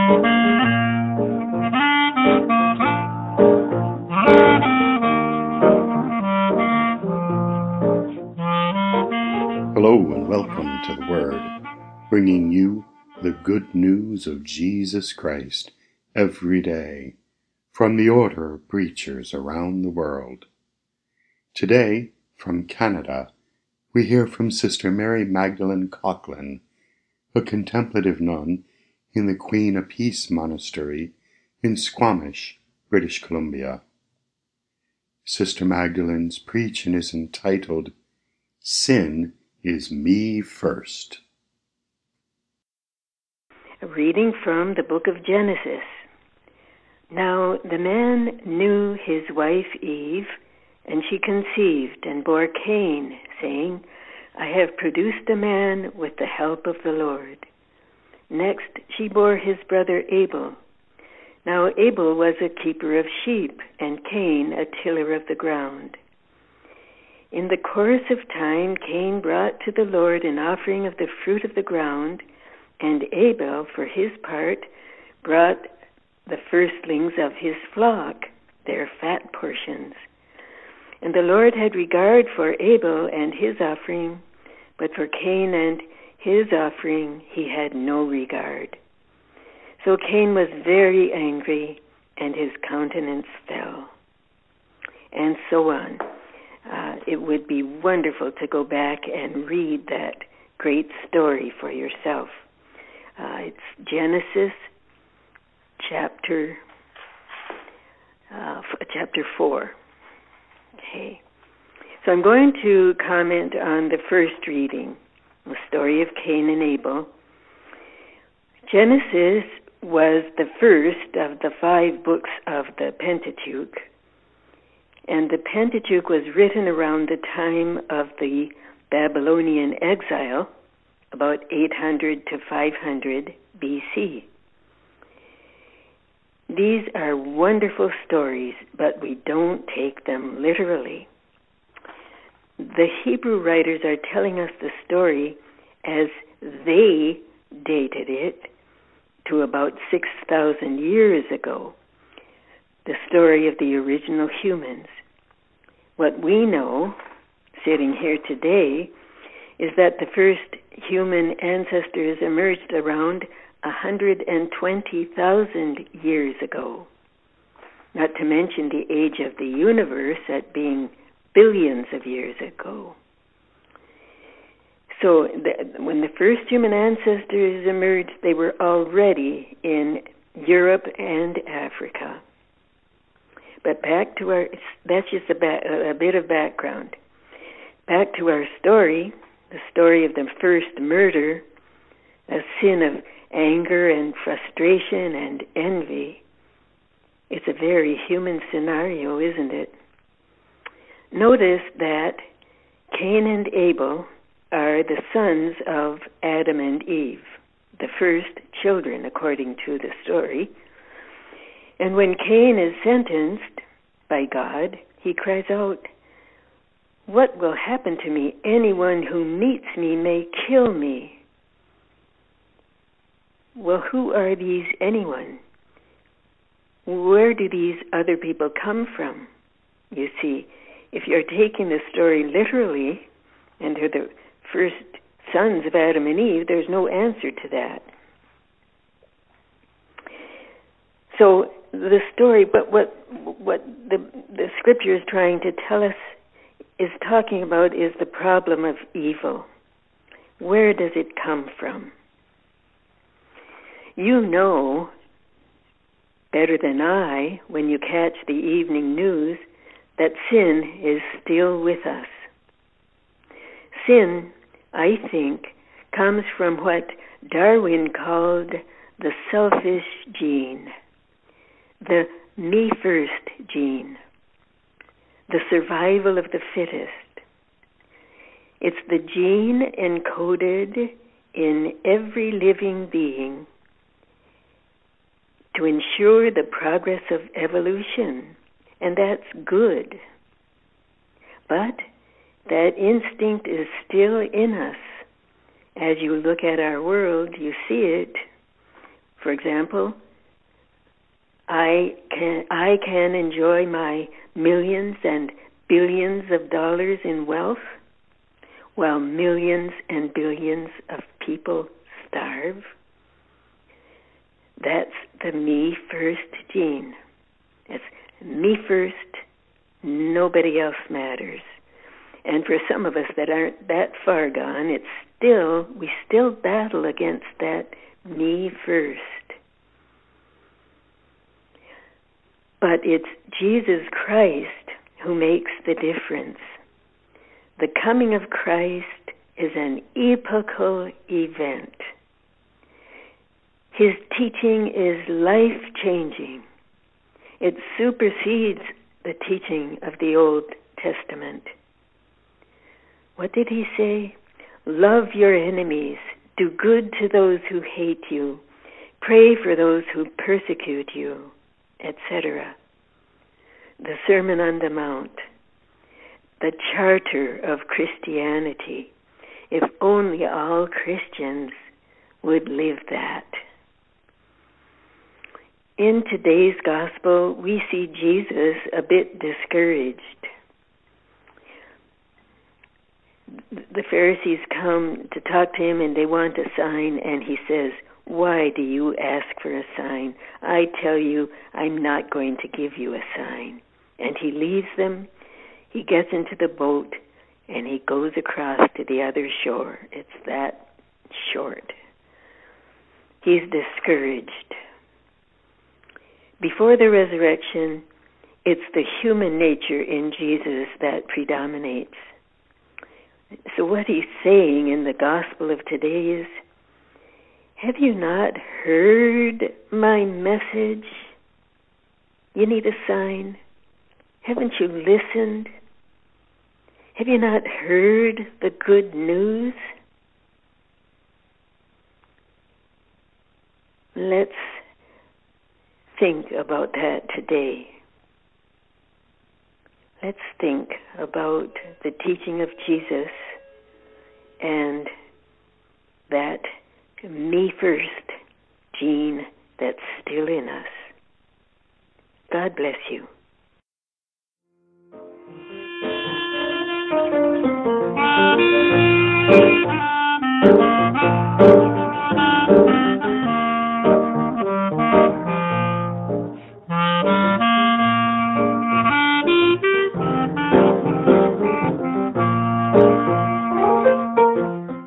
Hello and welcome to The Word, bringing you the good news of Jesus Christ every day from the order of preachers around the world. Today, from Canada, we hear from Sister Mary Magdalene Coughlin, a contemplative nun in the Queen of Peace Monastery in Squamish, British Columbia. Sister Magdalene's preaching is entitled, Sin is Me First. A reading from the book of Genesis. Now the man knew his wife Eve, and she conceived and bore Cain, saying, I have produced a man with the help of the Lord. Next she bore his brother Abel. Now Abel was a keeper of sheep, and Cain a tiller of the ground. In the course of time, Cain brought to the Lord an offering of the fruit of the ground, and Abel, for his part, brought the firstlings of his flock, their fat portions. And the Lord had regard for Abel and his offering, but for Cain and his offering he had no regard. So Cain was very angry, and his countenance fell. And so on. It would be wonderful to go back and read that great story for yourself. It's Genesis chapter 4. Okay. So I'm going to comment on the first reading, the story of Cain and Abel. Genesis was the first of the 5 books of the Pentateuch. And the Pentateuch was written around the time of the Babylonian exile, about 800 to 500 BC. These are wonderful stories, but we don't take them literally. The Hebrew writers are telling us the story as they dated it to about 6,000 years ago, the story of the original humans. What we know, sitting here today, is that the first human ancestors emerged around 120,000 years ago, not to mention the age of the universe at being billions of years ago. So when the first human ancestors emerged, they were already in Europe and Africa. But back to that's just a bit of background. Back to our story, the story of the first murder, a sin of anger and frustration and envy. It's a very human scenario, isn't it? Notice that Cain and Abel are the sons of Adam and Eve, the first children according to the story. And when Cain is sentenced by God, he cries out, what will happen to me? Anyone who meets me may kill me. Well, who are these anyone? Where do these other people come from? You see, if you're taking the story literally, and they're the first sons of Adam and Eve, there's no answer to that. So the story, but what the scripture is trying to tell us, is talking about, is the problem of evil. Where does it come from? You know better than I, when you catch the evening news, that sin is still with us. Sin, I think, comes from what Darwin called the selfish gene, the me first gene, the survival of the fittest. It's the gene encoded in every living being to ensure the progress of evolution, and that's good. But that instinct is still in us. As you look at our world, you see it. For example, I can enjoy my millions and billions of dollars in wealth while millions and billions of people starve. That's the me first gene. It's me first, nobody else matters. And for some of us that aren't that far gone, we still battle against that me first. But it's Jesus Christ who makes the difference. The coming of Christ is an epochal event. His teaching is life-changing. It supersedes the teaching of the Old Testament. What did he say? Love your enemies, do good to those who hate you, pray for those who persecute you, etc. The Sermon on the Mount, the charter of Christianity. If only all Christians would live that. In today's gospel, we see Jesus a bit discouraged. The Pharisees come to talk to him and they want a sign, and he says, "Why do you ask for a sign? I tell you, I'm not going to give you a sign." And he leaves them, he gets into the boat, and he goes across to the other shore. It's that short. He's discouraged. Before the resurrection, it's the human nature in Jesus that predominates. So what he's saying in the gospel of today is, have you not heard my message? You need a sign. Haven't you listened? Have you not heard the good news? Let's think about that today. Let's think about the teaching of Jesus and that me first gene that's still in us. God bless you.